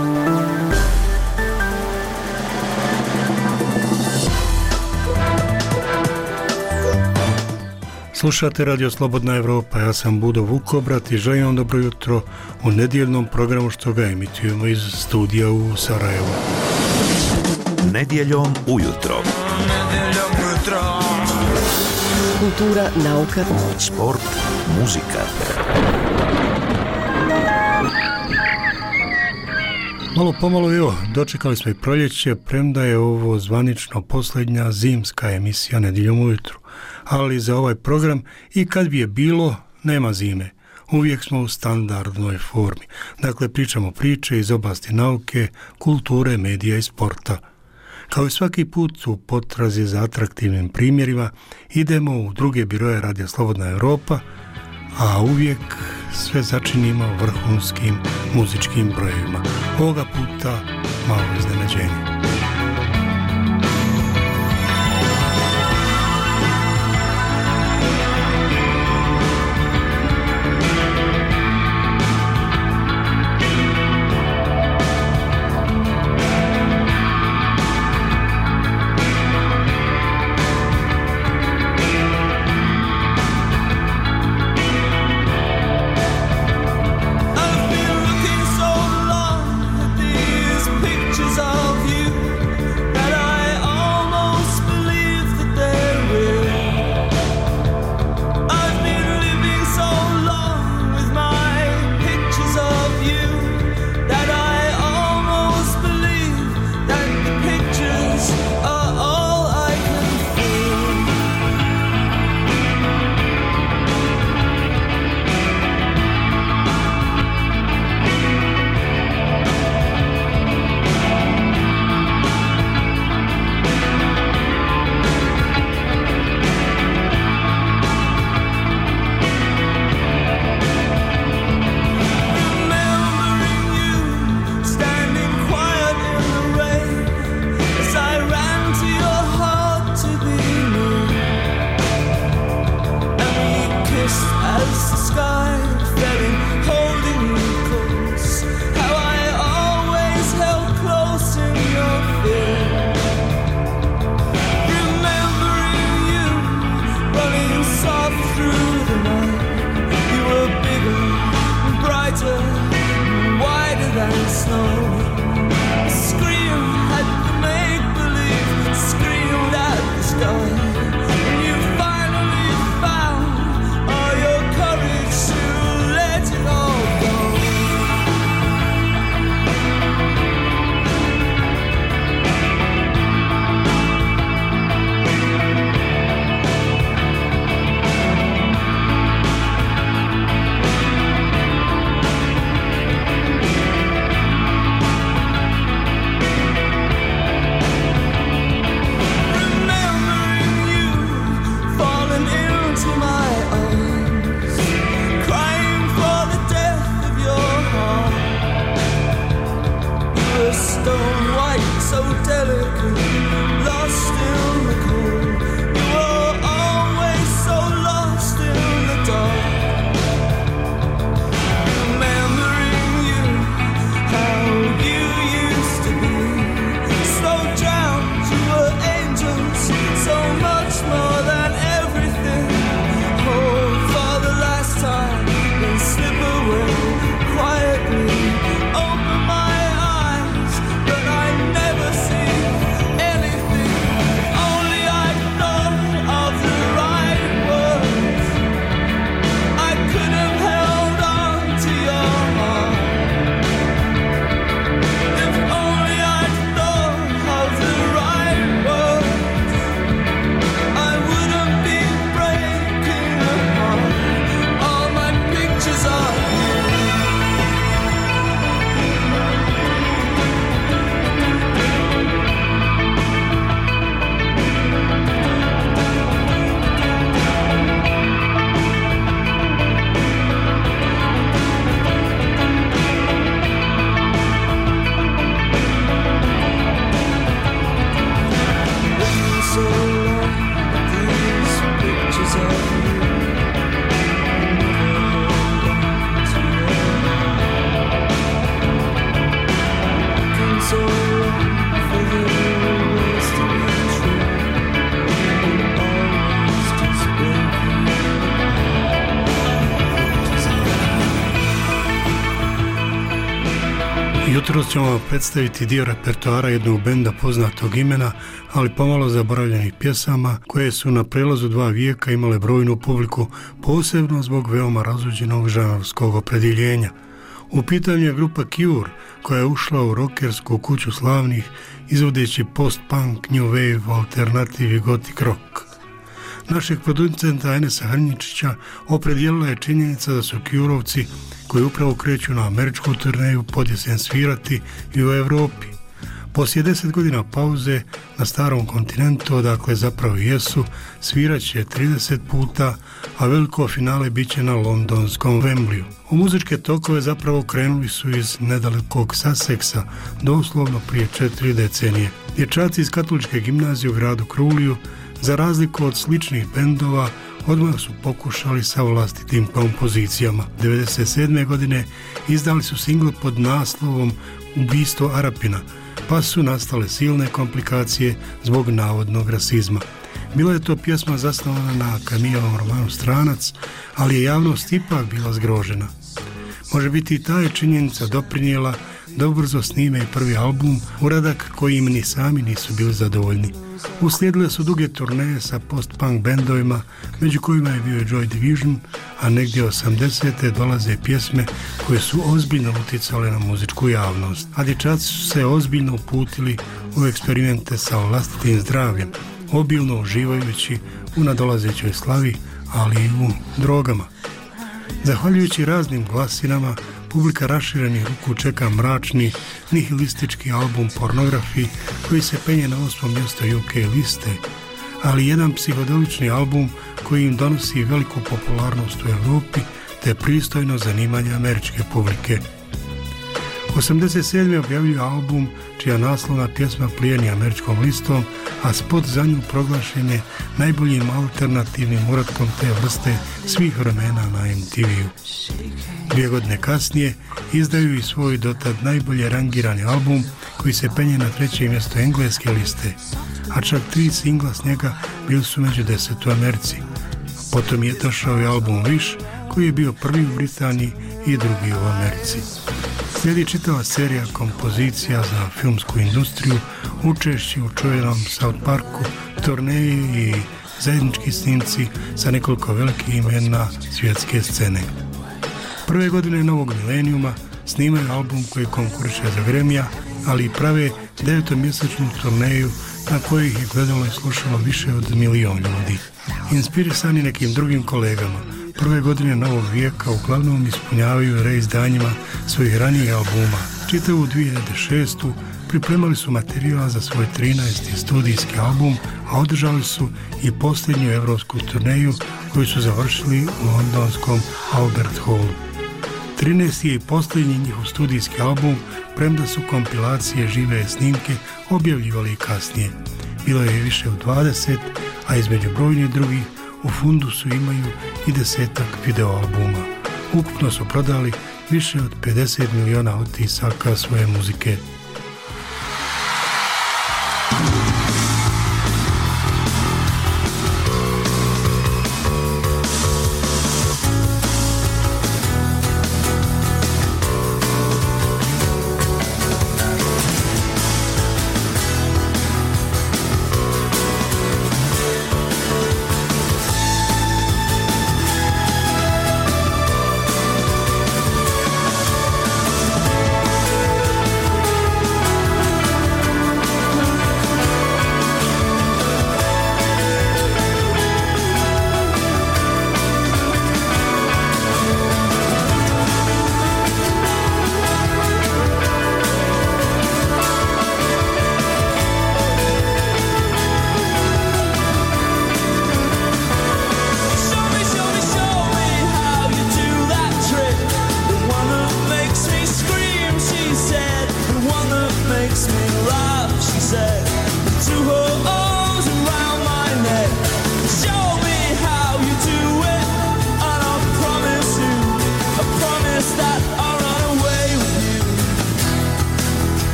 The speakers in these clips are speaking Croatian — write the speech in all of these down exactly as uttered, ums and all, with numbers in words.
Slušate Radio Slobodna Evropa, ja sam Budo Vukobrat i želim vam dobro jutro u nedjeljnom programu što ga emitujemo iz studija u Sarajevu. Nedjeljom ujutro. Nedjeljom ujutro. Kultura, nauka, sport, muzika. Malo pomalo evo, dočekali smo i proljeće, premda je ovo zvanično posljednja zimska emisija Nedjeljom ujutro. Ali za ovaj program i kad bi je bilo, nema zime. Uvijek smo u standardnoj formi. Dakle, pričamo priče iz oblasti nauke, kulture, medija i sporta. Kao i svaki put u potrazi za atraktivnim primjerima, idemo u druge biroje Radija Slobodna Evropa, a uvijek sve začinimo vrhunskim muzičkim brojevima. Ovoga puta malo iznenađenje. I've been looking so long at these pictures of you. Jutros ćemo predstaviti dio repertoara jednog benda poznatog imena, ali pomalo zaboravljenih pjesama, koje su na prelazu dva vijeka imale brojnu publiku, posebno zbog veoma razuđenog žanrovskog opredjeljenja. U pitanju je grupa Cure, koja je ušla u rockersku kuću slavnih, izvodeći post-punk, new wave, alternativ i gothic rock. Našeg producenta Enesa Hrnjičića opredijelila je činjenica da su Curovci, koji upravo kreću na američku turneju, podjesen svirati i u Europi. Poslije deset godina pauze na starom kontinentu, odakle zapravo jesu, svirat će trideset puta, a veliko finale bit će na londonskom Wembleyu. U muzičke tokove zapravo krenuli su iz nedalekog Sussexa, doslovno prije četiri decenije. Dječaci iz katoličke gimnazije u gradu Kruliju, za razliku od sličnih bendova, odmah su pokušali sa vlastitim kompozicijama. devedeset sedme. godine izdali su singl pod naslovom Ubistvo Arapina, pa su nastale silne komplikacije zbog navodnog rasizma. Bila je to pjesma zasnovana na Camilovom romanu Stranac, ali je javnost ipak bila zgrožena. Može biti i ta je činjenica doprinijela da ubrzo snime i prvi album, uradak kojim ni sami nisu bili zadovoljni. Uslijedile su duge turneje sa post-punk bendovima, među kojima je bio Joy Division, a negdje osamdesete dolaze pjesme koje su ozbiljno utjecale na muzičku javnost. A dječaci su se ozbiljno uputili u eksperimente sa vlastitim zdravljem, obilno uživajući u nadolazećoj slavi, ali i u drogama. Zahvaljujući raznim glasinama, publika raširenih ruku čeka mračni, nihilistički album Pornography, koji se penje na osmom mjesto U K liste, ali jedan psihodelični album koji im donosi veliku popularnost u Europi te pristojno zanimanje američke publike. osamdeset sedme. objavljuje album čija naslovna pjesma plijeni američkom listom, a spot za nju proglašen je najboljim alternativnim uratkom te vrste svih vremena na M T V-u. Dvije godine kasnije izdaju i svoj dotad najbolje rangirani album koji se penje na treće mjesto engleske liste, a čak tri singla s njega bili su među deset u Americi. Potom je došao i album Wish, koji je bio prvi u Britaniji i drugi u Americi. Slijedi čitava serija kompozicija za filmsku industriju, učešći u čuvenom South Parku, turneji i zajednički snimci sa nekoliko velikih imena svjetske scene. Prve godine novog milenijuma snimaju album koji konkuriše za Grammy-a, ali i prave devetomjesečnu turneju na kojoj ih je gledalo i slušalo više od milion ljudi. Inspirisani nekim drugim kolegama, prve godine novog vijeka uglavnom ispunjavaju reizdanjima svojih ranijih albuma. Čitavu dvije hiljade šeste. pripremali su materijal za svoj trinaesti studijski album, a održali su i posljednju evropsku turneju koju su završili u londonskom Albert Hallu. trinaesti je i posljednji njihov studijski album, premda su kompilacije žive snimke objavljivali i kasnije. Bilo je više od dvadeset, a između brojnih drugih u fundusu imaju i desetak videoalbuma. Ukupno su prodali više od pedeset miliona otisaka svoje muzike.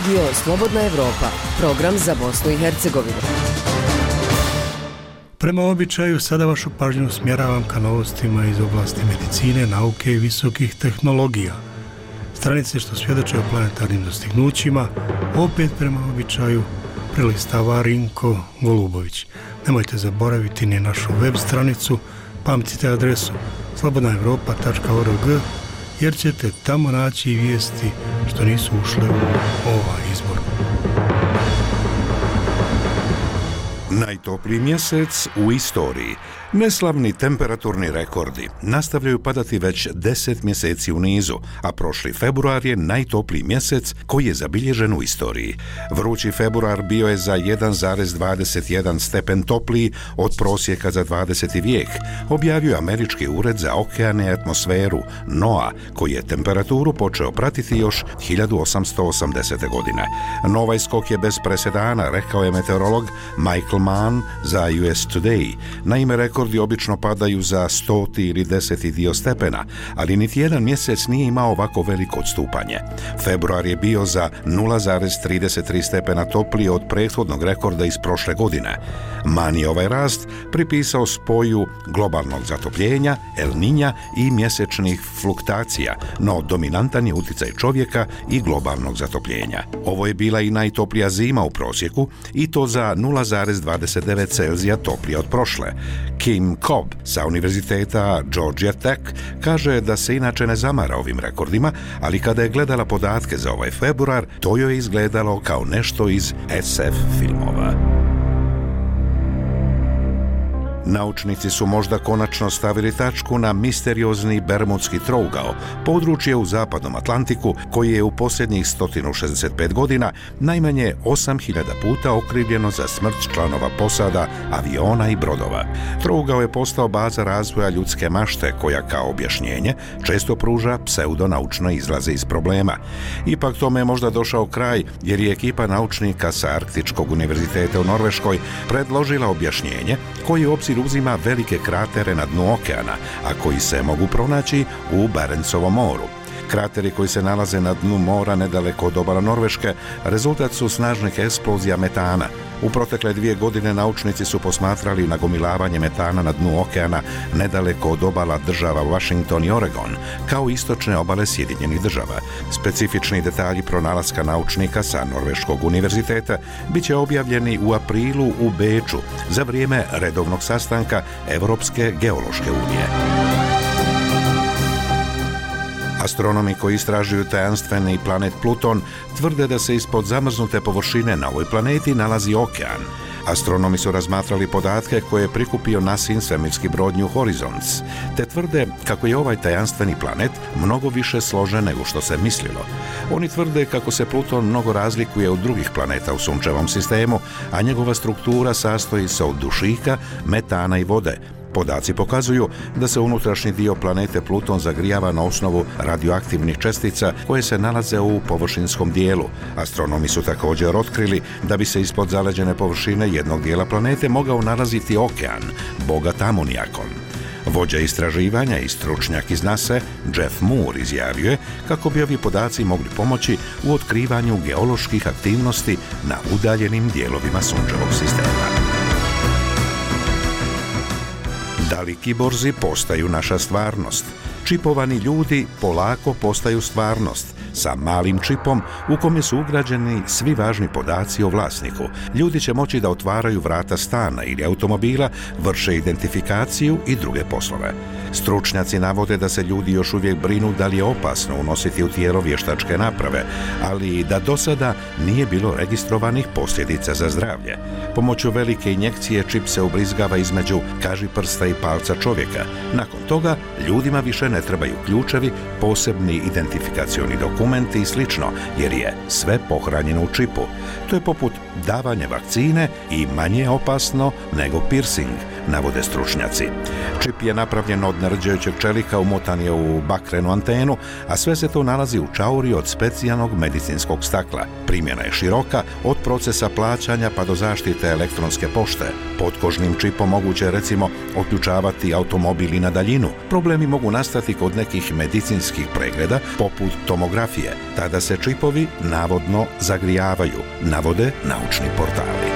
Radio Slobodna Evropa, program za Bosnu i Hercegovinu. Prema običaju, sada vašu pažnju usmjeravam ka novostima iz oblasti medicine, nauke i visokih tehnologija. Stranice što svjedoče o planetarnim dostignućima, opet prema običaju prelistava Rinko Golubović. Nemojte zaboraviti ni našu web stranicu, pamtite adresu slobodna evropa tačka org, jer ćete tamo naći vijesti što nisu ušle u ovaj izbor. Najtopliji mjesec u istoriji. Neslavni temperaturni rekordi nastavljaju padati već deset mjeseci u nizu, a prošli februar je najtopliji mjesec koji je zabilježen u istoriji. Vrući februar bio je za jedan zarez dvadeset jedan stepen topliji od prosjeka za dvadeseti vijek, objavio Američki ured za okeane i atmosferu NOAA, koji je temperaturu počeo pratiti još hiljadu osamsto osamdesete. godine. Novaj skok je bez presedana, rekao je meteorolog Michael Mann za U S Today. Naime, rekordi obično padaju za stoti ili deseti dio stepena, ali niti jedan mjesec nije imao ovako veliko odstupanje. Februar je bio za nula zarez trideset tri stepena topliji od prethodnog rekorda iz prošle godine. Mann je ovaj rast pripisao spoju globalnog zatopljenja, El Niña i mjesečnih fluktacija, no dominantan je utjecaj čovjeka i globalnog zatopljenja. Ovo je bila i najtoplija zima u prosjeku, i to za nula zarez dvadeset devet Celzija toplije od prošle. Kim Cobb sa Univerziteta Georgia Tech kaže da se inače ne zamara ovim rekordima, ali kada je gledala podatke za ovaj februar, to joj je izgledalo kao nešto iz S F filmova. Naučnici su možda konačno stavili tačku na misteriozni Bermudski trougao, područje u zapadnom Atlantiku koji je u posljednjih sto šezdeset pet godina najmanje osam hiljada puta okrivljeno za smrt članova posada, aviona i brodova. Trougao je postao baza razvoja ljudske mašte koja kao objašnjenje često pruža pseudonaučne izlaze iz problema. Ipak tome je možda došao kraj jer je ekipa naučnika sa Arktičkog univerziteta u Norveškoj predložila objašnjenje koji u obzir uzima velike kratere na dnu okeana, a koji se mogu pronaći u Barencovom moru. Krateri koji se nalaze na dnu mora nedaleko od obala Norveške rezultat su snažnih eksplozija metana. U protekle dvije godine naučnici su posmatrali nagomilavanje metana na dnu okeana nedaleko od obala država Washington i Oregon, kao istočne obale Sjedinjenih država. Specifični detalji pronalaska naučnika sa Norveškog univerziteta bit će objavljeni u aprilu u Beču za vrijeme redovnog sastanka Europske geološke unije. Astronomi koji istražuju tajanstveni planet Pluton tvrde da se ispod zamrznute površine na ovoj planeti nalazi okean. Astronomi su razmatrali podatke koje je prikupio nasin svemirski brod New Horizons, te tvrde kako je ovaj tajanstveni planet mnogo više složen nego što se mislilo. Oni tvrde kako se Pluton mnogo razlikuje od drugih planeta u sunčevom sistemu, a njegova struktura sastoji se od dušika, metana i vode. Podaci pokazuju da se unutrašnji dio planete Pluton zagrijava na osnovu radioaktivnih čestica koje se nalaze u površinskom dijelu. Astronomi su također otkrili da bi se ispod zaleđene površine jednog dijela planete mogao nalaziti okean, bogat amonijakom. Vođa istraživanja i stručnjak iz NASA, Jeff Moore, izjavio je kako bi ovi podaci mogli pomoći u otkrivanju geoloških aktivnosti na udaljenim dijelovima sunčevog sistema. Da li kiborzi postaju naša stvarnost? Čipovani ljudi polako postaju stvarnost, sa malim čipom u kome su ugrađeni svi važni podaci o vlasniku. Ljudi će moći da otvaraju vrata stana ili automobila, vrše identifikaciju i druge poslove. Stručnjaci navode da se ljudi još uvijek brinu da li je opasno unositi u tijelo vještačke naprave, ali da do sada nije bilo registrovanih posljedica za zdravlje. Pomoću velike injekcije čip se ubrizgava između kažiprsta i palca čovjeka. Nakon toga ljudima više ne trebaju ključevi, posebni identifikacioni dokumenti i slično, jer je sve pohranjeno u čipu. To je poput davanja vakcine i manje opasno nego piercing, navode stručnjaci. Čip je napravljen od nerđajućeg čelika, umotan je u bakrenu antenu, a sve se to nalazi u čauri od specijalnog medicinskog stakla. Primjena je široka, od procesa plaćanja pa do zaštite elektronske pošte. Potkožnim čipom moguće je recimo otključavati automobili na daljinu. Problemi mogu nastati kod nekih medicinskih pregleda poput tomografije. Tada se čipovi navodno zagrijavaju, navode naučni portali.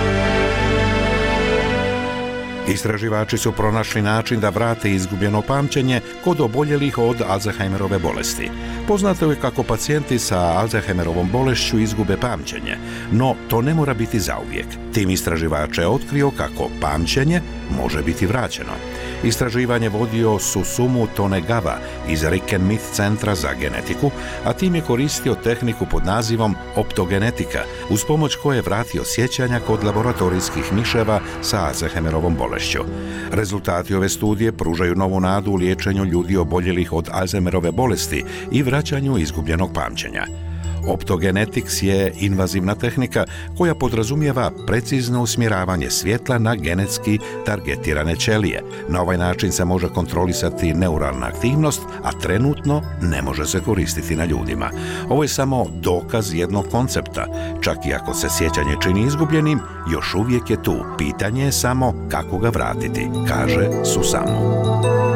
Istraživači su pronašli način da vrate izgubljeno pamćenje kod oboljelih od Alzheimerove bolesti. Poznato je kako pacijenti sa Alzheimerovom bolešću izgube pamćenje, no to ne mora biti zauvijek. Tim istraživač je otkrio kako pamćenje može biti vraćeno. Istraživanje vodio Susumu Tonegawa iz Riken-Myth centra za genetiku, a tim je koristio tehniku pod nazivom optogenetika, uz pomoć koje je vratio sjećanja kod laboratorijskih miševa sa Alzheimerovom bolešću. Rezultati ove studije pružaju novu nadu u liječenju ljudi oboljelih od Alzheimerove bolesti i vraćanju izgubljenog pamćenja. Optogenetics je invazivna tehnika koja podrazumijeva precizno usmjeravanje svjetla na genetski targetirane ćelije. Na ovaj način se može kontrolisati neuralna aktivnost, a trenutno ne može se koristiti na ljudima. Ovo je samo dokaz jednog koncepta. Čak i ako se sjećanje čini izgubljenim, još uvijek je tu. Pitanje je samo kako ga vratiti, kaže Susamu.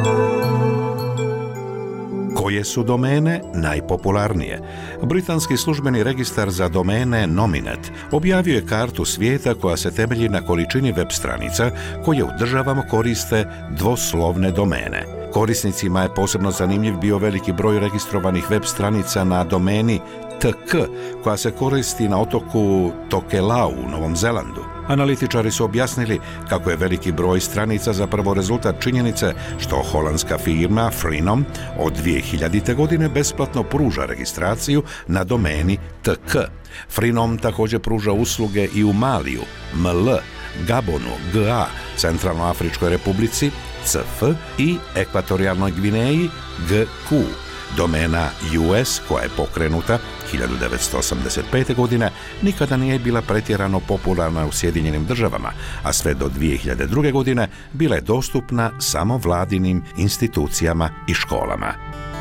Koje su domene najpopularnije? Britanski službeni registar za domene Nominet objavio je kartu svijeta koja se temelji na količini web stranica koje u državama koriste dvoslovne domene. Korisnicima je posebno zanimljiv bio veliki broj registrovanih web stranica na domeni T K, koja se koristi na otoku Tokelau u Novom Zelandu. Analitičari su objasnili kako je veliki broj stranica zapravo rezultat činjenice što holandska firma Freenom od dvije hiljadite. godine besplatno pruža registraciju na domeni T K. Freenom također pruža usluge i u Maliju, M L, Gabonu, G A, Centralnoafričkoj republici, C F i Ekvatorijalnoj Gvineji, G Q. Domena U S, koja je pokrenuta hiljadu devetsto osamdeset pete. godine, nikada nije bila pretjerano popularna u Sjedinjenim državama, a sve do dvije hiljade druge. godine bila je dostupna samo vladinim institucijama i školama.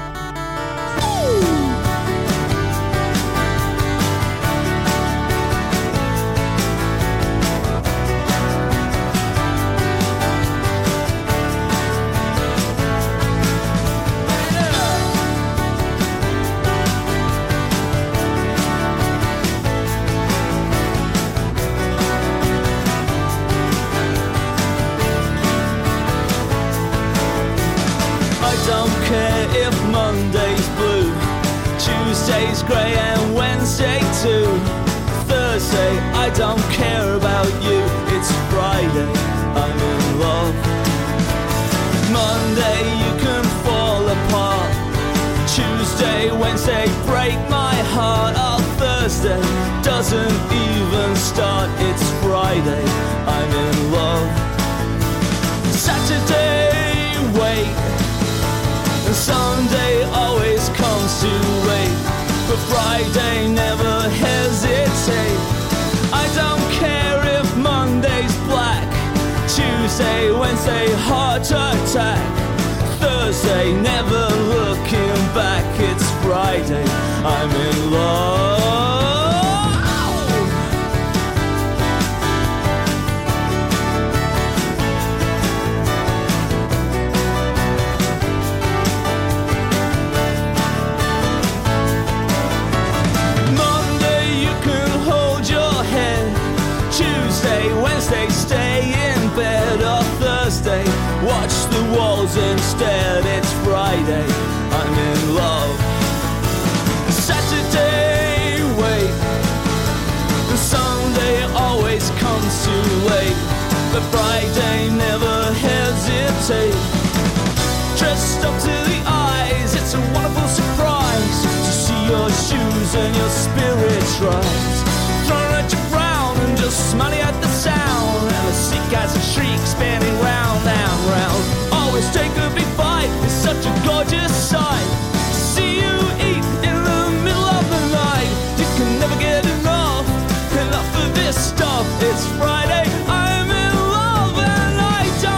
Doesn't even start, it's Friday, I'm in love. Saturday, wait, and Sunday always comes too late, but Friday never hesitate. I don't care if Monday's black, Tuesday, Wednesday, heart attack, Thursday, never looking back, it's Friday, I'm in love. Wednesday, stay in bed, or Thursday, watch the walls instead, it's Friday, I'm in love. Saturday, wait, Sunday always comes too late, but Friday never hesitate. Dressed up to the eyes, it's a wonderful surprise to see your shoes and your spirits rise. Thrown at your brown and just smiling at the sound, and the sick as a shriek spinning round and round. Always take a big bite, it's such a gorgeous sight. See you eat in the middle of the night. You can never get enough, enough of this stuff. It's Friday, I'm in love, and I don't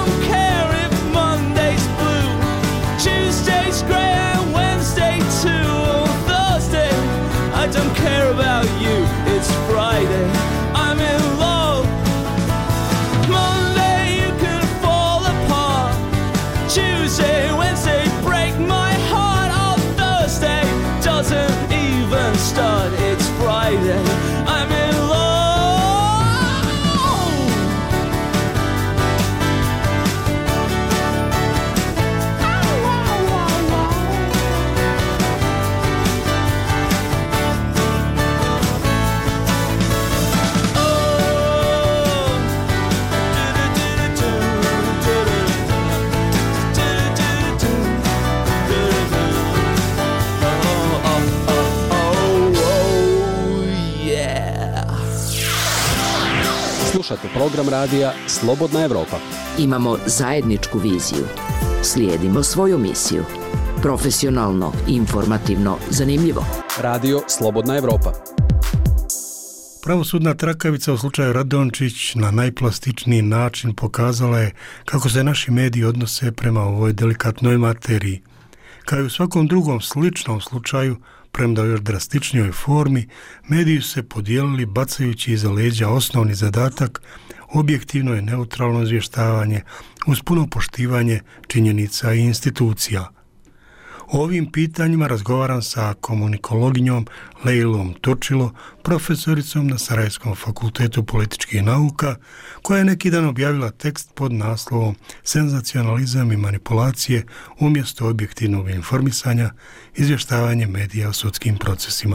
Slušate program radija Slobodna Evropa. Imamo zajedničku viziju. Slijedimo svoju misiju. Profesionalno, informativno, zanimljivo. Radio Slobodna Evropa. Pravosudna trakavica u slučaju Radončić na najplastičniji način pokazala je kako se naši mediji odnose prema ovoj delikatnoj materiji. Kao i u svakom drugom sličnom slučaju, premda u još drastičnijoj formi, mediji su se podijelili bacajući iza leđa osnovni zadatak, objektivno i neutralno izvještavanje uz puno poštivanje činjenica i institucija. O ovim pitanjima razgovaram sa komunikologinjom Lejlom Točilo, profesoricom na Sarajevskom fakultetu političkih nauka, koja je neki dan objavila tekst pod naslovom Senzacionalizam i manipulacije umjesto objektivnog informisanja, izvještavanje medija o sudskim procesima.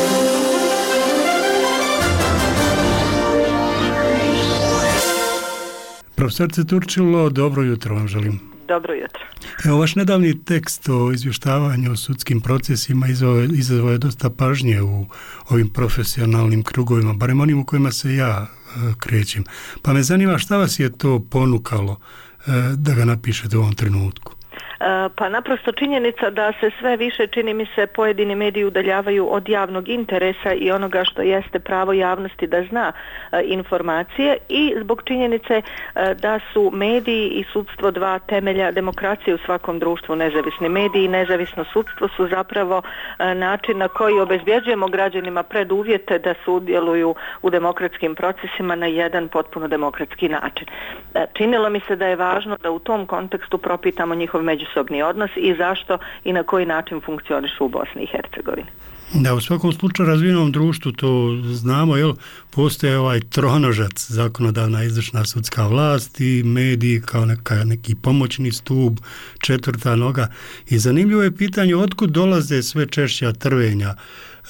Profesorice Točilo, dobro jutro vam želim. Dobro jutro. Evo, vaš nedavni tekst o izvještavanju o sudskim procesima izazvao je dosta pažnje u ovim profesionalnim krugovima, barem onim u kojima se ja e, krećem. Pa me zanima šta vas je to ponukalo e, da ga napišete u ovom trenutku? Pa naprosto činjenica da se sve više, čini mi se, pojedini mediji udaljavaju od javnog interesa i onoga što jeste pravo javnosti da zna e, informacije, i zbog činjenice e, da su mediji i sudstvo dva temelja demokracije u svakom društvu. Nezavisni mediji i nezavisno sudstvo su zapravo e, način na koji obezbjeđujemo građanima preduvjete da sudjeluju u demokratskim procesima na jedan potpuno demokratski način. E, činilo mi se da je važno da u tom kontekstu propitamo njihov međusobni odnos i zašto i na koji način funkcionišu u Bosni i Hercegovini. Da, u svakom slučaju razvijenom društvu to znamo, jel, postoje ovaj tronožac, zakonodavna, izvršna, sudska vlast i mediji kao neka, neki pomoćni stup, četvrta noga. I zanimljivo je pitanje otkud dolaze sve češća trvenja e,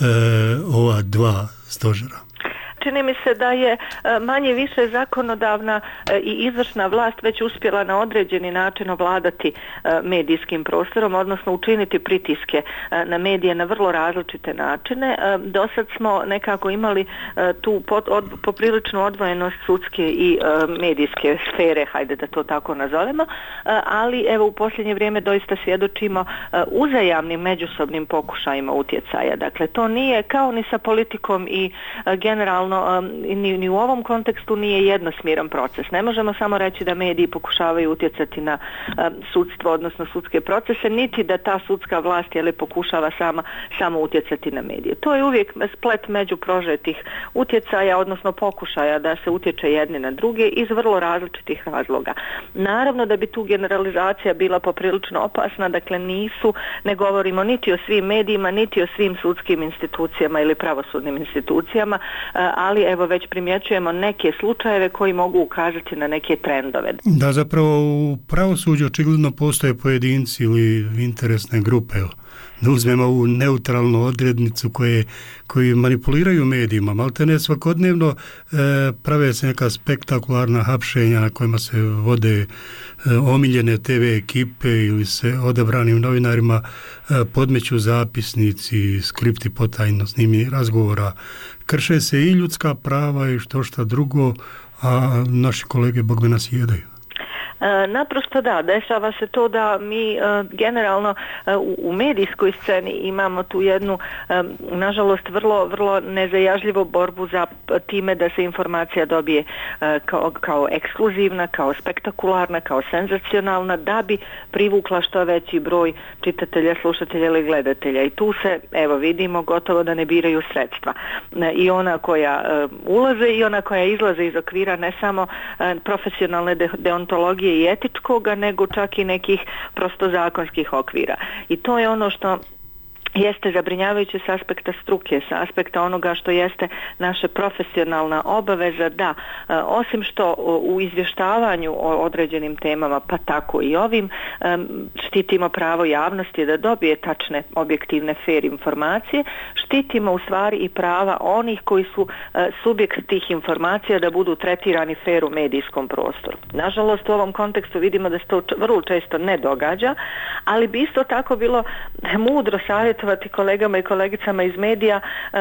ova dva stožera. Čini mi se da je manje više zakonodavna i izvršna vlast već uspjela na određeni način ovladati medijskim prostorom, odnosno učiniti pritiske na medije na vrlo različite načine. Do sad smo nekako imali tu popriličnu odvojenost sudske i medijske sfere, hajde da to tako nazovemo, ali evo u posljednje vrijeme doista svjedočimo uzajamnim međusobnim pokušajima utjecaja. Dakle, to nije kao ni sa politikom i generalno Ni, ni u ovom kontekstu nije jednosmjeran proces. Ne možemo samo reći da mediji pokušavaju utjecati na um, sudstvo, odnosno sudske procese, niti da ta sudska vlast je li pokušava sama, samo utjecati na medije. To je uvijek splet među prožetih utjecaja, odnosno pokušaja da se utječe jedni na druge iz vrlo različitih razloga. Naravno da bi tu generalizacija bila poprilično opasna, dakle nisu, ne govorimo niti o svim medijima, niti o svim sudskim institucijama ili pravosudnim institucijama, ali evo već primjećujemo neke slučajeve koji mogu ukazati na neke trendove. Da, zapravo u pravosuđu očigledno postoje pojedinci ili interesne grupe. Da uzmemo ovu neutralnu odrednicu koje, koji manipuliraju medijima, malte ne svakodnevno e, prave se neka spektakularna hapšenja na kojima se vode e, omiljene te ve ekipe ili se odabranim novinarima e, podmeću zapisnici, skripti potajno snimljenih razgovora. Krše se i ljudska prava i što šta drugo, a naši kolege bog me nas jedaju. E, naprosto da, dešava se to da mi e, generalno e, u, u medijskoj sceni imamo tu jednu, e, nažalost, vrlo, vrlo nezajažljivu borbu za time da se informacija dobije e, kao, kao ekskluzivna, kao spektakularna, kao senzacionalna, da bi privukla što veći broj čitatelja, slušatelja ili gledatelja. I tu se, evo vidimo, gotovo da ne biraju sredstva. E, I ona koja e, ulaze i ona koja izlaze iz okvira ne samo e, profesionalne de, deontologije i etičkoga, nego čak i nekih prosto zakonskih okvira. I to je ono što jeste zabrinjavajuće s aspekta struke, s aspekta onoga što jeste naša profesionalna obaveza da, osim što u izvještavanju o određenim temama, pa tako i ovim, štitimo pravo javnosti da dobije tačne, objektivne, fair informacije, štitimo u stvari i prava onih koji su subjekt tih informacija da budu tretirani fair u medijskom prostoru. Nažalost, u ovom kontekstu vidimo da se to vrlo često ne događa, ali bi isto tako bilo mudro savjet savjetovati kolegama i kolegicama iz medija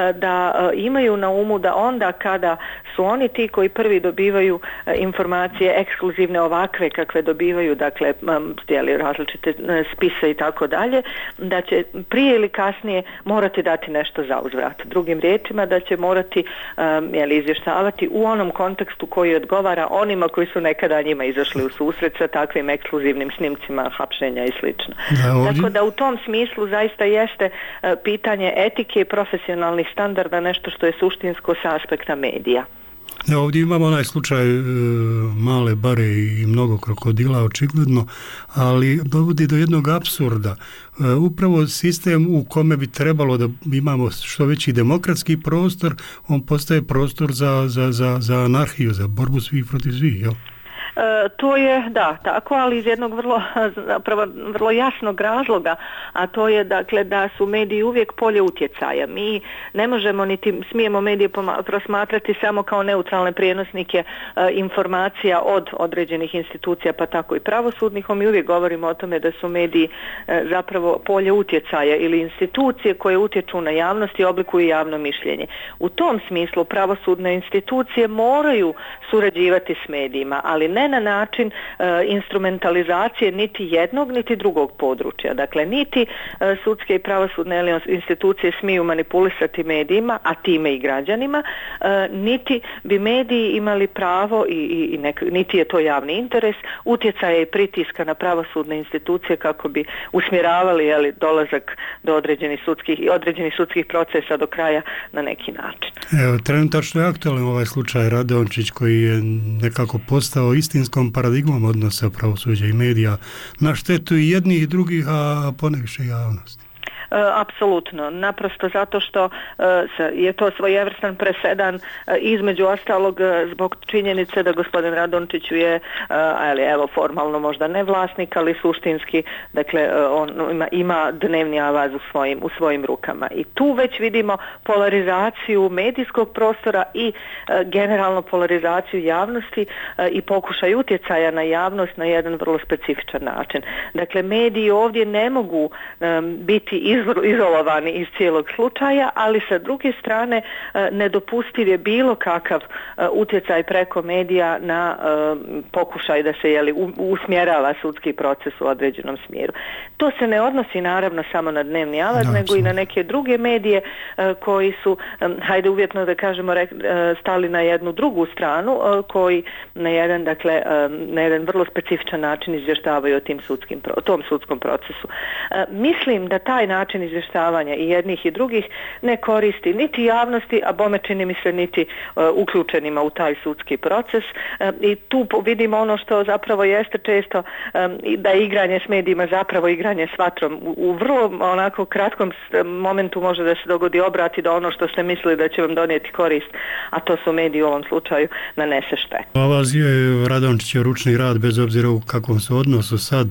da imaju na umu da onda kada su oni ti koji prvi dobivaju informacije ekskluzivne ovakve kakve dobivaju, dakle stijeli različite spise i tako dalje, da će prije ili kasnije morati dati nešto za uzvrat. Drugim riječima da će morati um, jeli, izvještavati u onom kontekstu koji odgovara onima koji su nekada njima izašli u susret sa takvim ekskluzivnim snimcima hapšenja i slično. Da, tako da u tom smislu zaista jeste uh, pitanje etike i profesionalnih standarda nešto što je suštinsko sa aspekta medija. Ja, ovdje imamo onaj slučaj e, male bare i mnogo krokodila, očigledno, ali dovodi do jednog apsurda. E, upravo sistem u kome bi trebalo da imamo što veći demokratski prostor, on postaje prostor za, za, za, za anarhiju, za borbu svih protiv svih, jel? E, to je, da, tako, ali iz jednog vrlo, zapravo, vrlo jasnog razloga, a to je dakle da su mediji uvijek polje utjecaja. Mi ne možemo niti smijemo medije prosmatrati samo kao neutralne prijenosnike e, informacija od određenih institucija, pa tako i pravosudnih. Mi uvijek govorimo o tome da su mediji e, zapravo polje utjecaja ili institucije koje utječu na javnost i oblikuju javno mišljenje. U tom smislu pravosudne institucije moraju surađivati s medijima, ali ne na način e, instrumentalizacije niti jednog niti drugog područja. Dakle, niti e, sudske i pravosudne institucije smiju manipulisati medijima, a time i građanima, e, niti bi mediji imali pravo i, i, i nek, niti je to javni interes utjecaja i pritiska na pravosudne institucije kako bi usmjeravali jeli, dolazak do određenih sudskih, određenih sudskih procesa do kraja na neki način. Evo, trenutačno je aktualan ovaj slučaj Radončić koji je nekako postao istinskom paradigmom odnosa pravosuđa i medija na štetu i jednih i drugih, a ponajviše javnosti. E, apsolutno, naprosto zato što e, je to svojevrstan presedan e, između ostalog e, zbog činjenice da gospodin Radončić je, e, ali evo formalno možda ne vlasnik, ali suštinski, dakle e, on ima, ima dnevni avaz u svojim, u svojim rukama. I tu već vidimo polarizaciju medijskog prostora i e, generalno polarizaciju javnosti e, i pokušaj utjecaja na javnost na jedan vrlo specifičan način. Dakle, mediji ovdje ne mogu e, biti iz izolovani iz cijelog slučaja, ali sa druge strane nedopustiv je bilo kakav utjecaj preko medija na pokušaj da se jeli, usmjerava sudski proces u određenom smjeru. To se ne odnosi naravno samo na dnevni avaz, no, nego i na neke druge medije koji su, hajde uvjetno da kažemo, stali na jednu drugu stranu, koji na jedan, dakle, na jedan vrlo specifičan način izvještavaju o tim sudskim, o tom sudskom procesu. Mislim da taj način izvještavanja i jednih i drugih ne koristi niti javnosti, a bome čini mi se niti uh, uključenima u taj sudski proces. Um, I tu vidimo ono što zapravo jeste često um, da je igranje s medijima zapravo igranje s vatrom. U, u vrlo onako kratkom momentu može da se dogodi obrat i da ono što ste mislili da će vam donijeti korist, a to su mediji u ovom slučaju, nanese štetu. Ova je Radončićev ručni rad, bez obzira u kakvom su odnosu sad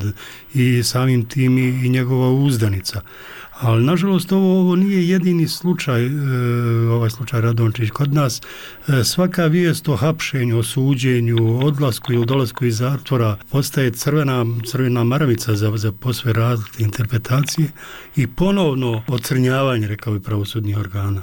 i samim tim i, i njegova uzdanica. Ali nažalost ovo, ovo nije jedini slučaj, e, ovaj slučaj Radončić. Kod nas e, svaka vijest o hapšenju, o suđenju, odlasku ili dolasku iz zatvora postaje crvena, crvena maramica za, za posve različite interpretacije i ponovno ocrnjavanje, rekao bi, pravosudnih organa.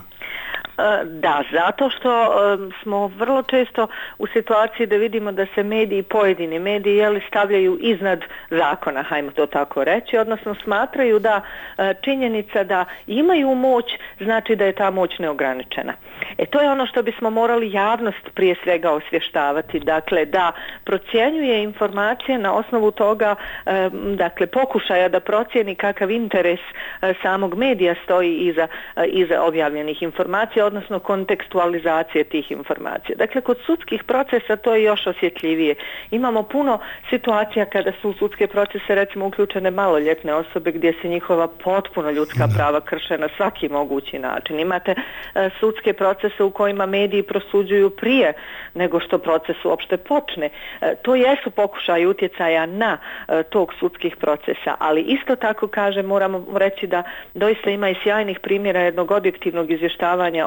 Da, zato što um, smo vrlo često u situaciji da vidimo da se mediji, pojedini mediji, jeli, stavljaju iznad zakona, hajmo to tako reći, odnosno smatraju da uh, činjenica da imaju moć znači da je ta moć neograničena. E to je ono što bismo morali javnost prije svega osvještavati, dakle da procjenjuje informacije na osnovu toga, um, dakle pokušaja da procijeni kakav interes uh, samog medija stoji iza, uh, iza objavljenih informacija, odnosno kontekstualizacije tih informacija. Dakle, kod sudskih procesa to je još osjetljivije. Imamo puno situacija kada su u sudske procese recimo uključene maloljetne osobe gdje se njihova potpuno ljudska prava krše na svaki mogući način. Imate uh, sudske procese u kojima mediji prosuđuju prije nego što proces uopšte počne. Uh, to jesu pokušaji utjecaja na uh, tog sudskih procesa, ali isto tako, kažem, moramo reći da doista ima i sjajnih primjera jednog objektivnog izvještavanja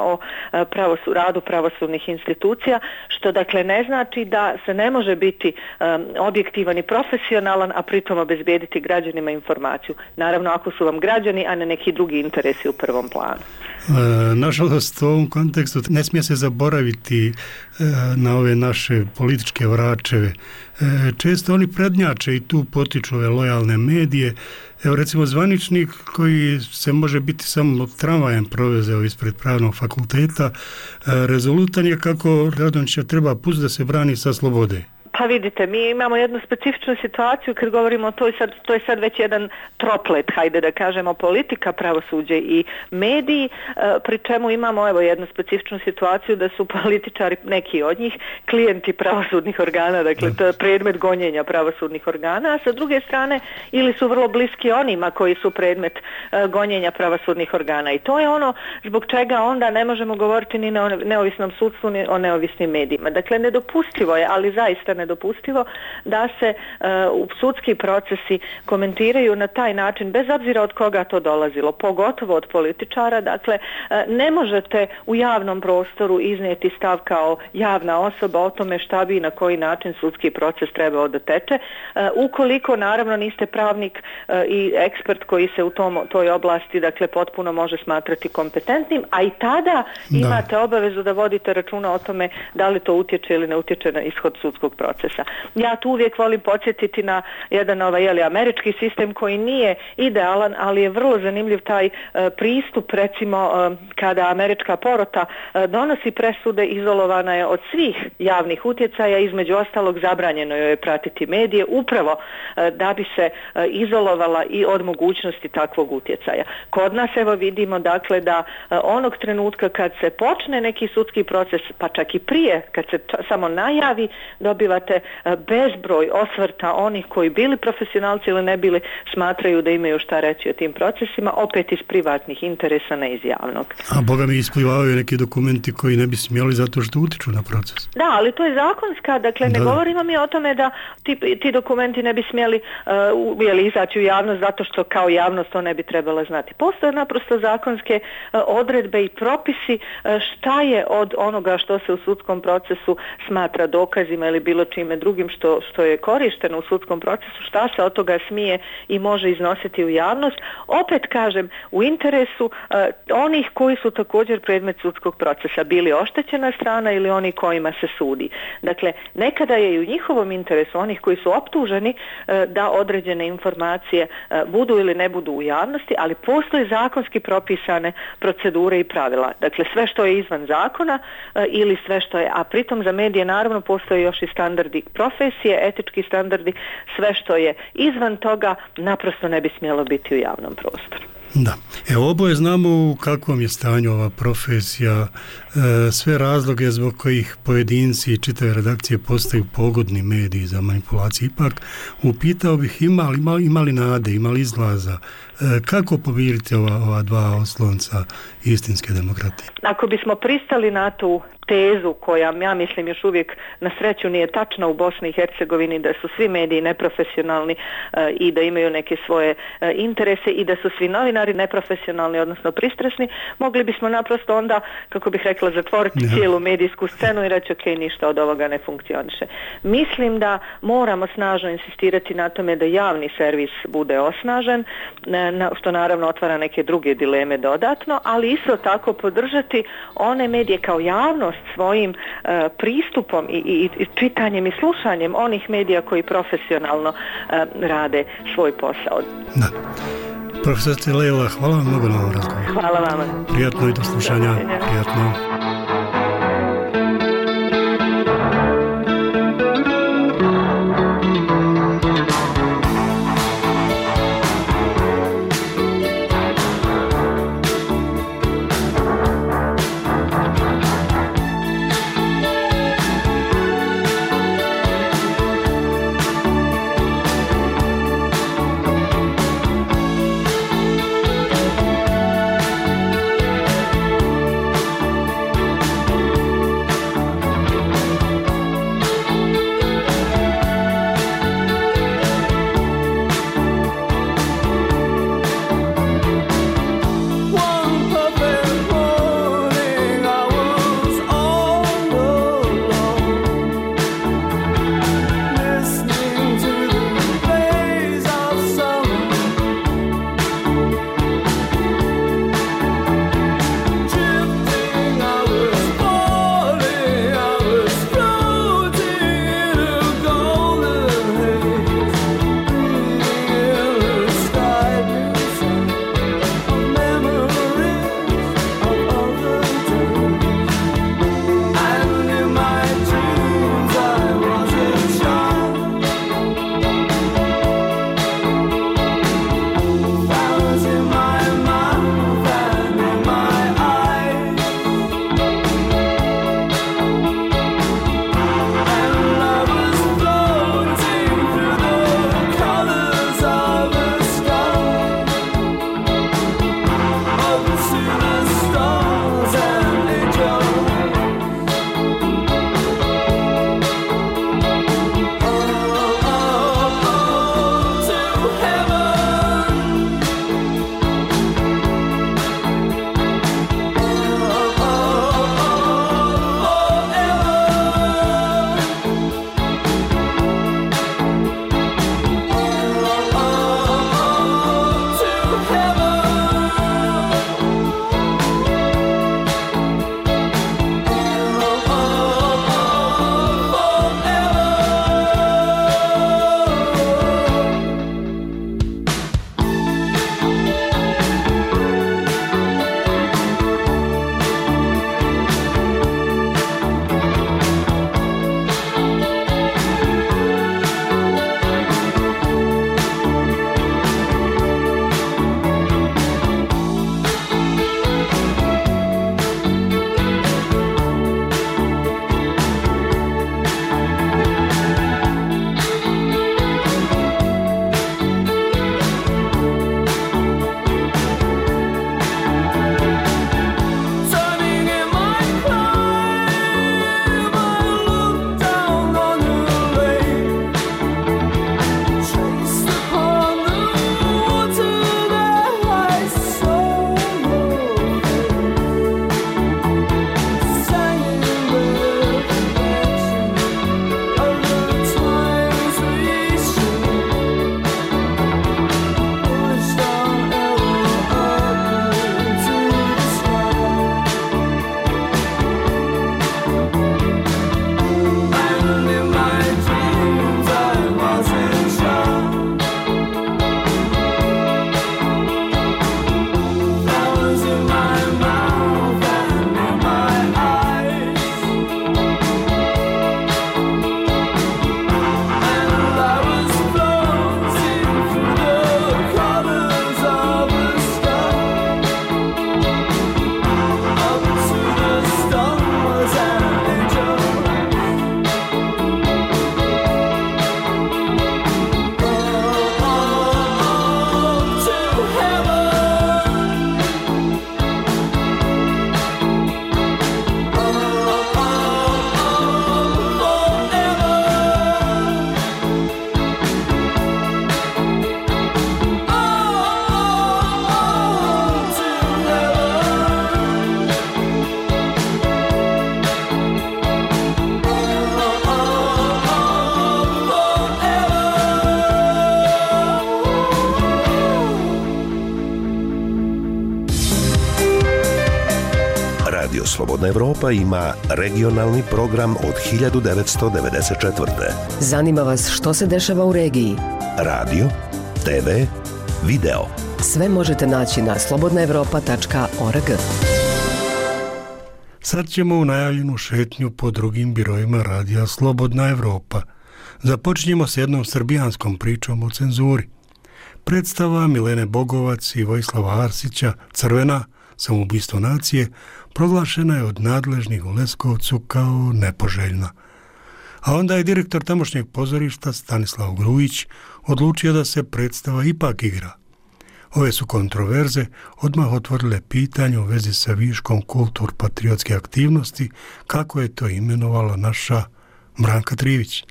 o pravosu, radu pravosudnih institucija, što dakle ne znači da se ne može biti um, objektivan i profesionalan, a pritom obezbijediti građanima informaciju. Naravno, ako su vam građani, a ne neki drugi interesi u prvom planu. E, nažalost, u ovom kontekstu ne smije se zaboraviti e, na ove naše političke vračeve. E, često oni prednjače i tu potiču ove lojalne medije. Evo recimo zvaničnik koji se može biti samo tramvajem provezeo ispred pravnog fakulteta, e, rezolutan je kako Radonjića treba pustiti da se brani sa slobode. Pa vidite, mi imamo jednu specifičnu situaciju kad govorimo o toj sad, to je sad već jedan troplet, hajde da kažemo, politika, pravosuđe i mediji, pri čemu imamo evo jednu specifičnu situaciju da su političari, neki od njih, klijenti pravosudnih organa, dakle to je predmet gonjenja pravosudnih organa, a sa druge strane ili su vrlo bliski onima koji su predmet gonjenja pravosudnih organa i to je ono zbog čega onda ne možemo govoriti ni o neovisnom sudstvu ni o neovisnim medijima. Dakle, nedopustivo je, ali zaista nedopustivo da se uh, sudski procesi komentiraju na taj način, bez obzira od koga to dolazilo, pogotovo od političara. Dakle, uh, ne možete u javnom prostoru iznijeti stav kao javna osoba o tome šta bi i na koji način sudski proces trebao da teče, uh, ukoliko naravno niste pravnik uh, i ekspert koji se u tom, toj oblasti dakle potpuno može smatrati kompetentnim, a i tada da. imate obavezu da vodite računa o tome da li to utječe ili ne utječe na ishod sudskog procesa. Ja tu uvijek volim podsjetiti na jedan ovaj, jeli, američki sistem koji nije idealan, ali je vrlo zanimljiv taj uh, pristup, recimo uh, kada američka porota uh, donosi presude, izolovana je od svih javnih utjecaja, između ostalog zabranjeno joj je pratiti medije, upravo uh, da bi se uh, izolovala i od mogućnosti takvog utjecaja. Kod nas evo vidimo dakle da uh, onog trenutka kad se počne neki sudski proces, pa čak i prije, kad se t- samo najavi, dobivate bezbroj osvrta onih koji bili profesionalci ili ne bili, smatraju da imaju šta reći o tim procesima, opet iz privatnih interesa, ne iz javnog. A boga mi isplivavaju neki dokumenti koji ne bi smjeli zato što utiču na proces. Da, ali to je zakonska, dakle ne da. govorimo mi o tome da ti, ti dokumenti ne bi smjeli uh, jeli, izaći u javnost zato što kao javnost to ne bi trebala znati. Postoje naprosto zakonske uh, odredbe i propisi uh, šta je od onoga što se u sudskom procesu smatra dokazima ili bilo čime drugim što, što je korišteno u sudskom procesu, šta se od toga smije i može iznositi u javnost. Opet kažem, u interesu uh, onih koji su također predmet sudskog procesa, bili oštećena strana ili oni kojima se sudi. Dakle, nekada je i u njihovom interesu onih koji su optuženi uh, da određene informacije uh, budu ili ne budu u javnosti, ali postoje zakonski propisane procedure i pravila. Dakle, sve što je izvan zakona uh, ili sve što je, a pritom za medije naravno postoje još i standardi profesije, etički standardi, sve što je izvan toga naprosto ne bi smjelo biti u javnom prostoru. Da. Evo oboje znamo u kakvom je stanju ova profesija, e, sve razloge zbog kojih pojedinci i čitave redakcije postaju pogodni mediji za manipulaciju. Ipak upitao bih imali, imali, imali nade, imali izlaza, e, kako pomiriti ova, ova dva oslonca istinske demokratije? Ako bismo pristali na tu tezu koja, ja mislim, još uvijek na sreću nije tačna u Bosni i Hercegovini, da su svi mediji neprofesionalni uh, i da imaju neke svoje uh, interese i da su svi novinari neprofesionalni, odnosno pristrasni, mogli bismo naprosto onda, kako bih rekla, zatvoriti ja. cijelu medijsku scenu i reći ok, ništa od ovoga ne funkcioniše. Mislim da moramo snažno insistirati na tome da javni servis bude osnažen, na, što naravno otvara neke druge dileme dodatno, ali isto tako podržati one medije kao javnost svojim uh, pristupom i, i, i čitanjem i slušanjem onih medija koji profesionalno uh, rade svoj posao. Da. Profesor Leila, hvala vam mnogo na ovom razgovoru. Hvala vama. Prijatno i do slušanja. Prijatno. Slobodna Evropa ima regionalni program od hiljadu devetsto devedeset četvrte. Zanima vas što se dešava u regiji? Radio, te ve, video. Sve možete naći na slobodna evropa tačka org. Sad ćemo u najavljenu šetnju po drugim birojima radija Slobodna Evropa. Započinjemo s jednom srbijanskom pričom o cenzuri. Predstava Milene Bogovac i Vojislava Arsića Crvena, samoubistvo nacije, proglašena je od nadležnih u Leskovcu kao nepoželjna. A onda je direktor tamošnjeg pozorišta Stanislav Grujić odlučio da se predstava ipak igra. Ove su kontroverze odmah otvorile pitanje u vezi sa viškom kultur-patriotske aktivnosti, kako je to imenovala naša Branka Trivić.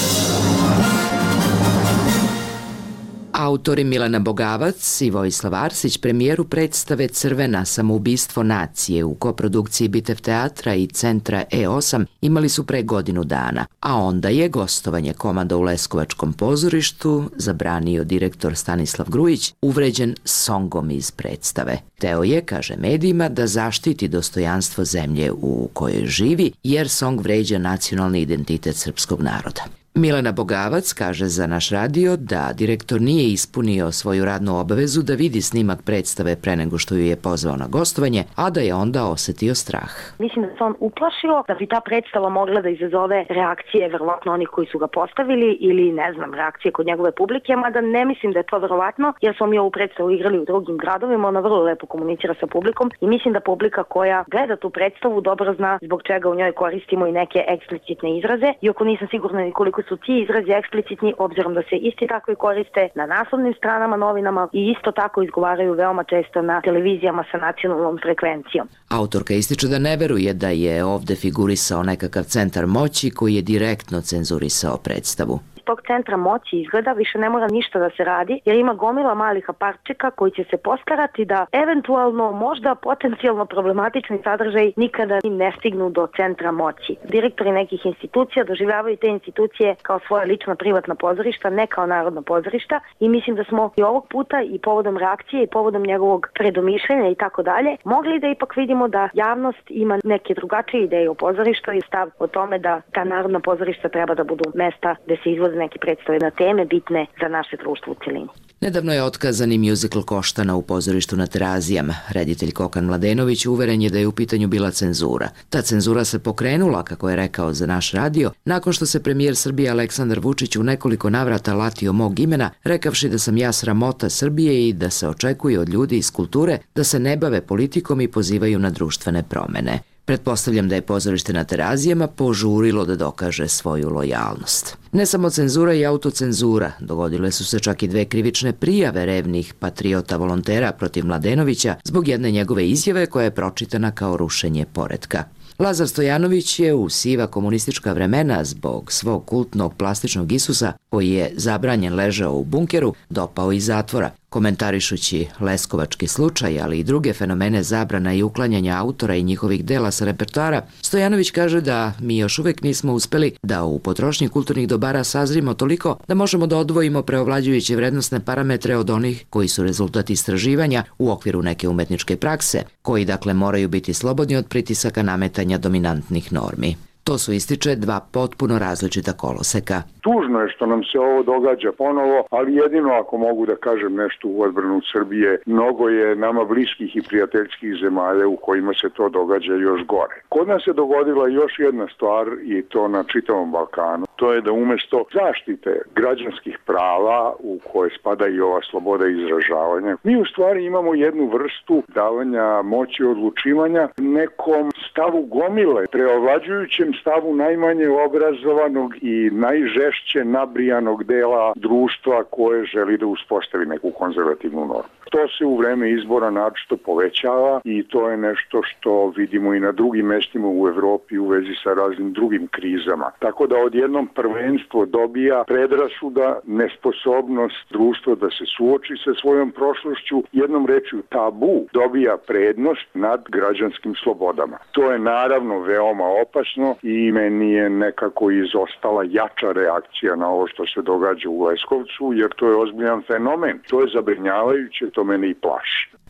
Autori Milena Bogavac i Vojislav Arsić premijeru predstave Crvena, samoubistvo nacije u koprodukciji Bitev teatra i centra E osam imali su pre godinu dana, a onda je gostovanje komada u Leskovačkom pozorištu zabranio direktor Stanislav Grujić, uvređen songom iz predstave. Teo je, kaže medijima, da zaštiti dostojanstvo zemlje u kojoj živi, jer song vređa nacionalni identitet srpskog naroda. Milena Bogavac kaže za naš radio da direktor nije ispunio svoju radnu obavezu da vidi snimak predstave pre nego što ju je pozvao na gostovanje, a da je onda osetio strah. Mislim da se on uplašio da bi ta predstava mogla da izazove reakcije verovatno onih koji su ga postavili ili ne znam, reakcije kod njegove publike, mada ne mislim da je to verovatno, jer smo mi ovu predstavu igrali u drugim gradovima, ona vrlo lepo komunicira sa publikom i mislim da publika koja gleda tu predstavu dobro zna zbog čega u njoj koristimo i neke eksplicitne izraze, iako nisam sigurna ni koliko su ti izrazi eksplicitni, obzirom da se isti takvi koriste na naslovnim stranama novinama i isto tako izgovaraju veoma često na televizijama sa nacionalnom frekvencijom. Autorka ističe da ne veruje da je ovde figurisao nekakav centar moći koji je direktno cenzurisao predstavu. Tog centra moći izgleda više ne mora ništa da se radi, jer ima gomila malih aparčeka koji će se postarati da eventualno možda potencijalno problematični sadržaj nikada ne stignu do centra moći. Direktori nekih institucija doživljavaju te institucije kao svoja lična privatna pozorišta, ne kao narodna pozorišta i mislim da smo i ovog puta i povodom reakcije i povodom njegovog predomišljanja i tako dalje mogli da ipak vidimo da javnost ima neke drugačije ideje o pozorištu i stav o tome da ta narodna pozorišta treba da budu mesta gde se izvoze neke predstave na teme bitne za naše društvo u celini. Nedavno je otkazan i mjuzikl Koštana u pozorištu na Terazijama. Reditelj Kokan Mladenović uveren je da je u pitanju bila cenzura. Ta cenzura se pokrenula, kako je rekao za naš radio, nakon što se premijer Srbije Aleksandar Vučić u nekoliko navrata latio mog imena, rekavši da sam ja sramota Srbije i da se očekuje od ljudi iz kulture da se ne bave politikom i pozivaju na društvene promene. Pretpostavljam da je pozorište na Terazijama požurilo da dokaže svoju lojalnost. Ne samo cenzura i autocenzura, dogodile su se čak i dve krivične prijave revnih patriota volontera protiv Mladenovića zbog jedne njegove izjave koja je pročitana kao rušenje poretka. Lazar Stojanović je u siva komunistička vremena zbog svog kultnog plastičnog Isusa, koji je zabranjen ležao u bunkeru, dopao iz zatvora. Komentarišući leskovački slučaj, ali i druge fenomene zabrana i uklanjanja autora i njihovih dela sa repertoara, Stojanović kaže da mi još uvek nismo uspeli da u potrošnji kulturnih dobara sazrimo toliko da možemo da odvojimo preovlađujuće vrednostne parametre od onih koji su rezultat istraživanja u okviru neke umetničke prakse, koji dakle moraju biti slobodni od pritisaka nametanja dominantnih normi. To su, ističe, dva potpuno različita koloseka. Tužno je što nam se ovo događa ponovo, ali jedino ako mogu da kažem nešto u odbranu Srbije, mnogo je nama bliskih i prijateljskih zemalja u kojima se to događa još gore. Kod nas se dogodila još jedna stvar i to na čitavom Balkanu. To je da umesto zaštite građanskih prava u koje spada i ova sloboda izražavanja, mi u stvari imamo jednu vrstu davanja moći odlučivanja nekom stavu gomile, preovlađujućem stavu najmanje obrazovanog i najžešće nabrijanog dela društva koje želi da uspostavi neku konzervativnu normu. To se u vreme izbora naročito povećava i to je nešto što vidimo i na drugim mestima u Evropi u vezi sa raznim drugim krizama. Tako da odjednom prvenstvo dobija predrasuda, nesposobnost društva da se suoči sa svojom prošlošću, jednom rečju tabu dobija prednost nad građanskim slobodama. To je naravno veoma opasno i meni je nekako izostala jača reakcija na ovo što se događa u Leskovcu, jer to je ozbiljan fenomen. To je zabrinjavajuće, to mene i plaši.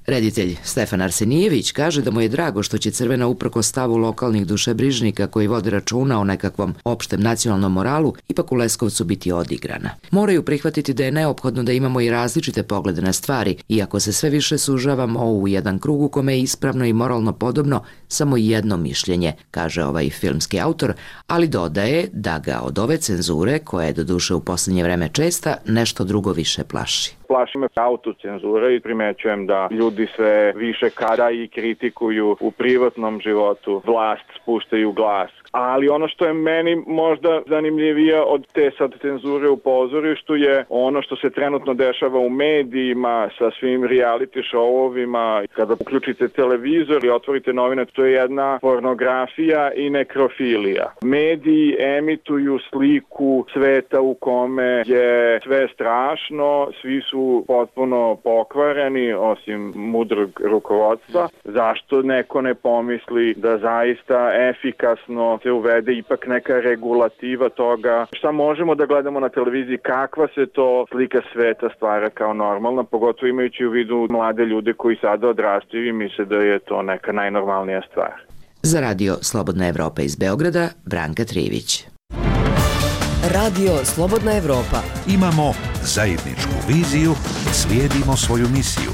Reditelj Stefan Arsenijević kaže da mu je drago što će Crvena uprkos stavu lokalnih dušebrižnika koji vode računa o nekakvom opštem nacionalnom moralu ipak u Leskovcu biti odigrana. Moraju prihvatiti da je neophodno da imamo i različite poglede na stvari, iako se sve više sužavamo u jedan krug u kome je ispravno i moralno podobno samo jedno mišljenje, kaže ovaj filmski autor, ali dodaje da ga od ove cenzure, koja je doduše u posljednje vreme česta, nešto drugo više plaši. Plaši me autocenzura i primećujem da ljudi sve više kada i kritikuju u privatnom životu, vlast spuštaju glas. Ali ono što je meni možda zanimljivije od te sad cenzure u pozorištu je ono što se trenutno dešava u medijima sa svim reality showovima. Kada uključite televizor i otvorite novine, to je jedna pornografija i nekrofilija. Mediji emituju sliku sveta u kome je sve strašno, svi su potpuno pokvareni osim mudrog rukovodstva. Zašto neko ne pomisli da zaista efikasno se uvede ipak neka regulativa toga šta možemo da gledamo na televiziji, kakva se to slika sveta stvara kao normalna, pogotovo imajući u vidu mlade ljude koji sada odrastaju i misle da je to neka najnormalnija stvar. Za radio Slobodna Evropa iz Beograda, Branka Trivić. Radio Slobodna Evropa. Imamo zajedničku viziju, slijedimo svoju misiju.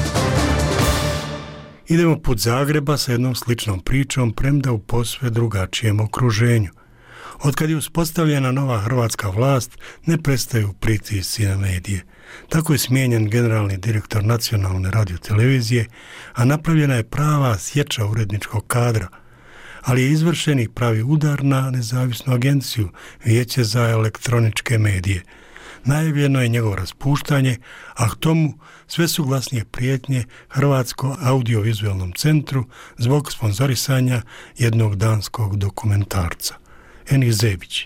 Idemo put Zagreba sa jednom sličnom pričom, premda u posve drugačijem okruženju. Otkad je uspostavljena nova hrvatska vlast, ne prestaju pritisci na medije. Tako je smijenjen generalni direktor nacionalne radiotelevizije, a napravljena je prava sječa uredničkog kadra, ali je izvršen i pravi udar na nezavisnu agenciju Vijeće za elektroničke medije. Najavljeno je njegovo raspuštanje, a k tomu sve su glasnije prijetnje Hrvatsko audiovizualnom centru zbog sponzorisanja jednog danskog dokumentarca. Enis Zebić.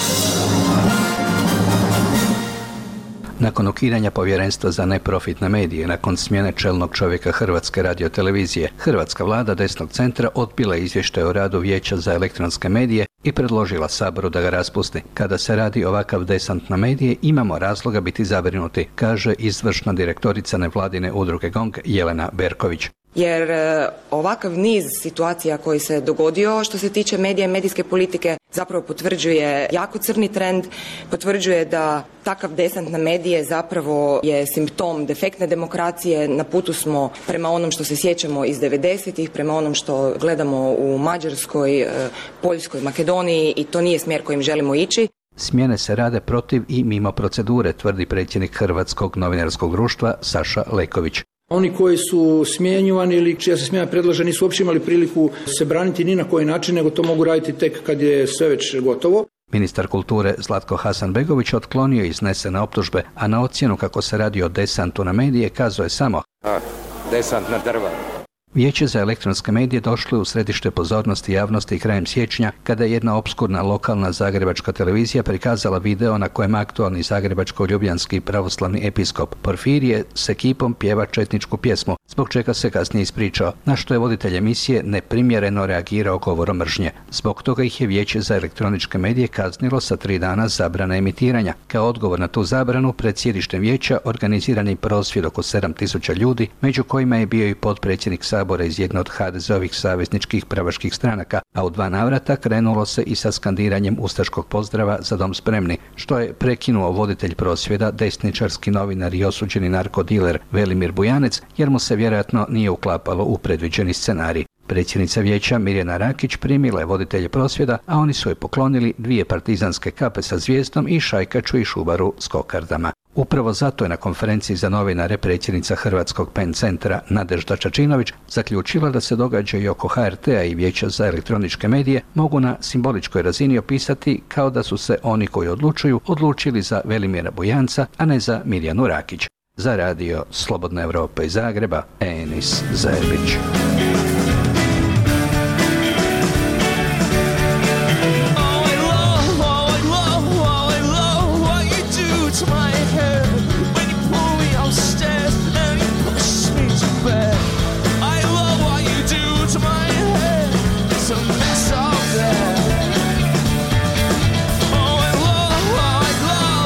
Nakon ukidanja povjerenstva za neprofitne medije, nakon smjene čelnog čovjeka Hrvatske radiotelevizije, hrvatska vlada desnog centra odbila izvještaj o radu Vijeća za elektronske medije i predložila Saboru da ga raspusti. Kada se radi ovakav desant na medije, imamo razloga biti zabrinuti, kaže izvršna direktorica nevladine udruge GONG Jelena Berković. Jer ovakav niz situacija koji se dogodio što se tiče medija i medijske politike zapravo potvrđuje jako crni trend, potvrđuje da takav desant na medije zapravo je simptom defektne demokracije. Na putu smo prema onom što se sjećamo iz devedesetih, prema onom što gledamo u Mađarskoj, Poljskoj, Makedoniji i to nije smjer kojim želimo ići. Smjene se rade protiv i mimo procedure, tvrdi predsjednik Hrvatskog novinarskog društva Saša Leković. Oni koji su smjenjivani ili čija se smjena predlaže nisu uopće imali priliku se braniti ni na koji način, nego to mogu raditi tek kad je sve već gotovo. Ministar kulture Zlatko Hasanbegović otklonio iznesene optužbe, a na ocjenu kako se radi o desantu na medije kazuje samo a, desant na drva. Vijeće za elektronske medije došlo je u središte pozornosti javnosti krajem siječnja kada je jedna opskurna lokalna zagrebačka televizija prikazala video na kojem aktualni zagrebačko-ljubljanski pravoslavni episkop Porfirije s ekipom pjeva četničku pjesmu, zbog čega se kasnije ispričao, na što je voditelj emisije neprimjereno reagirao govorom mržnje. Zbog toga ih je Vijeće za elektroničke medije kaznilo sa tri dana zabrane emitiranja. Kao odgovor na tu zabranu, pred sjedištem vijeća organiziran je prosvjed oko sedam tisuća ljudi, među kojima je bio i potpredsjednik Sabora iz jedne od ha de ze-ovih savezničkih pravaških stranaka, a u dva navrata krenulo se i sa skandiranjem ustaškog pozdrava Za dom spremni, što je prekinuo voditelj prosvjeda, desničarski novinar i osuđeni narkodiler Velimir Bujanec, jer mu se vjerojatno nije uklapalo u predviđeni scenarij. Predsjednica vijeća Mirjana Rakić primila je voditelje prosvjeda, a oni su joj poklonili dvije partizanske kape sa zvijezdom i šajkaču i šubaru s kokardama. Upravo zato je na konferenciji za novinare predsjednica Hrvatskog pen centra Nadežda Čačinović zaključila da se događaji oko ha er te-a i Vijeća za elektroničke medije mogu na simboličkoj razini opisati kao da su se oni koji odlučuju odlučili za Velimira Bujanca, a ne za Mirjanu Rakić. Za radio Slobodna Evropa iz Zagreba, Enis Zebić.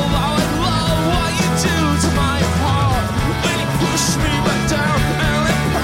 Push me back down and let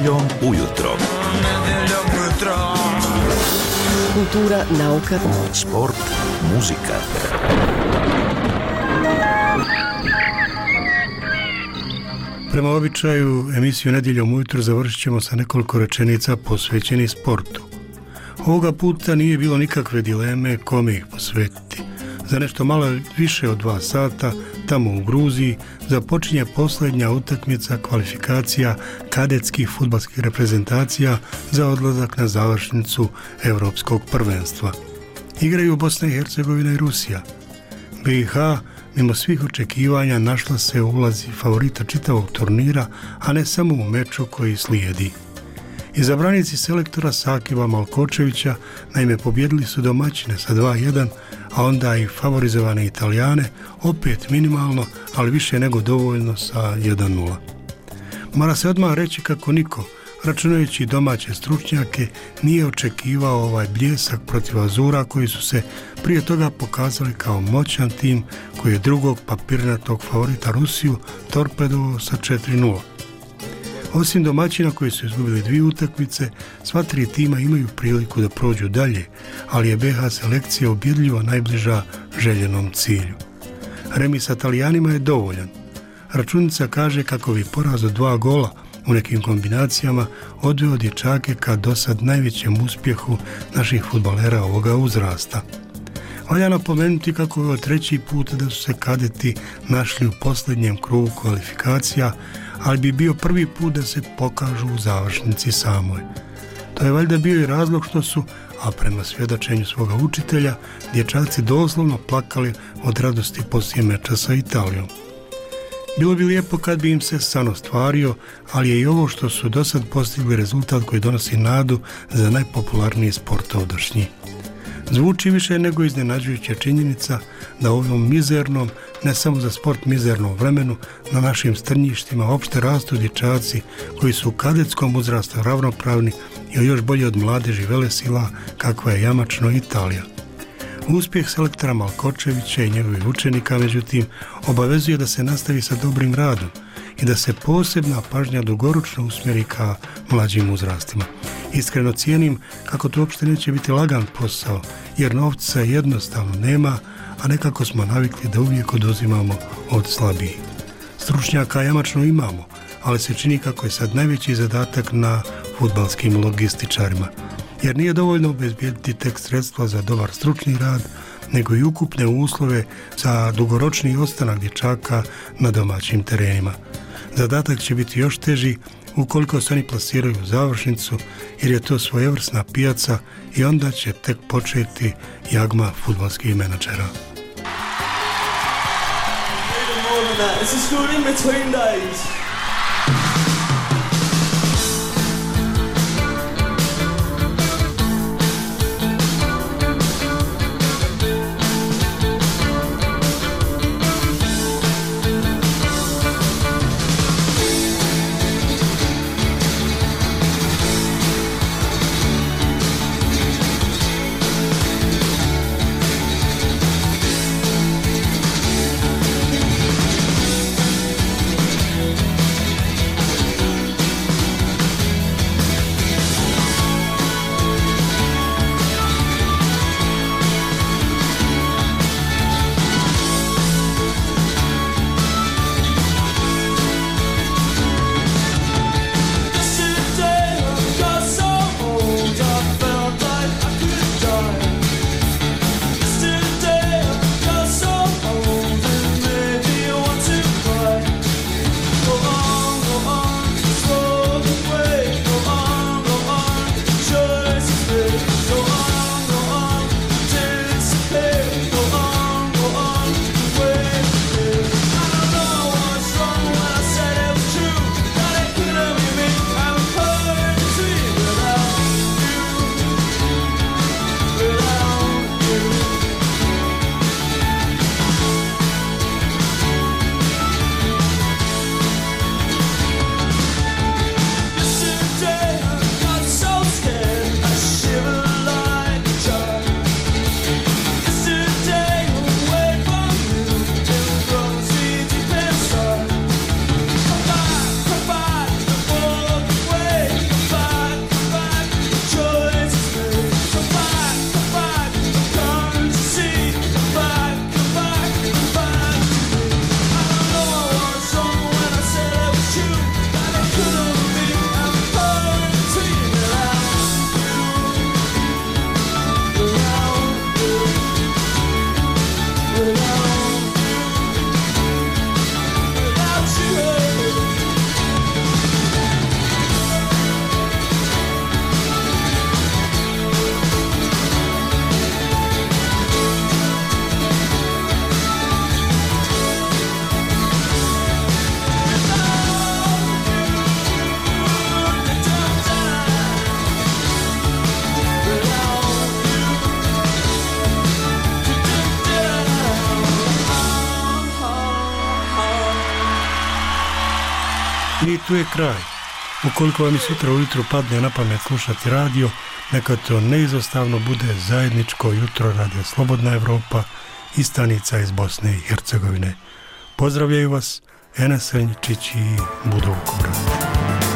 Nedjeljom ujutro. Kultura, nauka, sport, muzika. Prema običaju, emisiju Nedjeljom ujutro završit ćemo sa nekoliko rečenica posvećenih sportu. Ovoga puta nije bilo nikakve dileme kome ih posvetiti. Za nešto malo više od dva sata, tamo u Gruziji, započinje posljednja utakmica kvalifikacija kadetskih fudbalskih reprezentacija za odlazak na završnicu Europskog prvenstva. Igraju Bosna i Hercegovina i Rusija. B i H, mimo svih očekivanja, našla se u ulazi favorita čitavog turnira, a ne samo u meču koji slijedi. Izabranici selektora Sakiva Malkočevića naime pobjedili su domaćine sa dva jedan, a onda i favorizovane Italijane opet minimalno, ali više nego dovoljno sa jedan nula. Mora se odmah reći kako niko, računajući domaće stručnjake, nije očekivao ovaj bljesak protiv Azura koji su se prije toga pokazali kao moćan tim koji je drugog papirnatog favorita Rusiju torpedovao sa četiri nula. Osim domaćina koji su izgubili dvije utakmice, sva tri tima imaju priliku da prođu dalje, ali je B H selekcija ubjedljivo najbliža željenom cilju. Remi sa Talijanima je dovoljan. Računica kaže kako bi poraz od dva gola u nekim kombinacijama odveo dječake ka dosad najvećem uspjehu naših fudbalera ovoga uzrasta. Valja napomenuti kako je ovo treći put da su se kadeti našli u posljednjem krugu kvalifikacija, ali bi bio prvi put da se pokažu u završnici samoj. To je valjda bio i razlog što su, a prema svjedočenju svoga učitelja, dječaci doslovno plakali od radosti poslije meča sa Italijom. Bilo bi lijepo kad bi im se san ostvario, ali je i ovo što su do sad postigli rezultat koji donosi nadu za najpopularniji sport ovdašnji. Zvuči više nego iznenađujuća činjenica da u ovom mizernom, ne samo za sport mizernom vremenu, na našim strnjištima opšte rastu dječaci koji su u kadetskom uzrastu ravnopravni ili još bolje od mladeži velesila kakva je jamačno Italija. Uspjeh selektora Malkočevića i njegovih učenika, međutim, obavezuje da se nastavi sa dobrim radom i da se posebna pažnja dugoročno usmjeri ka mlađim uzrastima. Iskreno cijenim kako to uopšte neće biti lagan posao, jer novca jednostavno nema, a nekako smo navikli da uvijek oduzimamo od slabijih. Stručnjaka jamačno imamo, ali se čini kako je sad najveći zadatak na fudbalskim logističarima, jer nije dovoljno obezbijediti tek sredstva za dobar stručni rad, nego i ukupne uslove za dugoročni ostanak dječaka na domaćim terenima. Zadatak će biti još teži ukoliko se oni plasiraju u završnicu, jer je to svojevrsna pijaca i onda će tek početi jagma fudbalskih menadžera. It's a school in between days. tu je kraj. Ukoliko vam i sutra ujutru padne na pamet slušati radio, neka to neizostavno bude zajedničko jutro Radio Slobodna Evropa i stanica iz Bosne i Hercegovine. Pozdravljaju vas Enes Renjičić i Budov Kubrać.